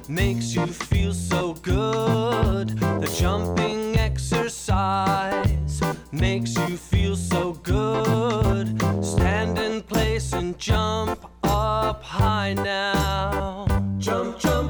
makes you feel so good. The jumping exercise makes you feel so